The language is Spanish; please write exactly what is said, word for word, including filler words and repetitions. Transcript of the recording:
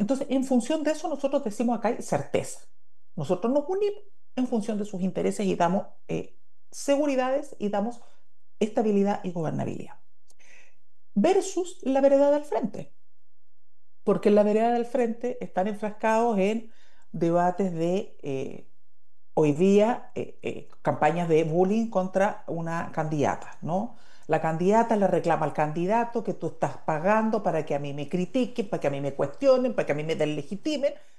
Entonces, en función de eso, nosotros decimos acá hay certeza. Nosotros nos unimos en función de sus intereses y damos eh, seguridades y damos estabilidad y gobernabilidad. Versus la vereda del frente, porque en la vereda del frente están enfrascados en debates de eh, hoy día eh, eh, campañas de bullying contra una candidata, ¿no? La candidata le reclama al candidato que tú estás pagando para que a mí me critiquen, para que a mí me cuestionen, para que a mí me deslegitimen.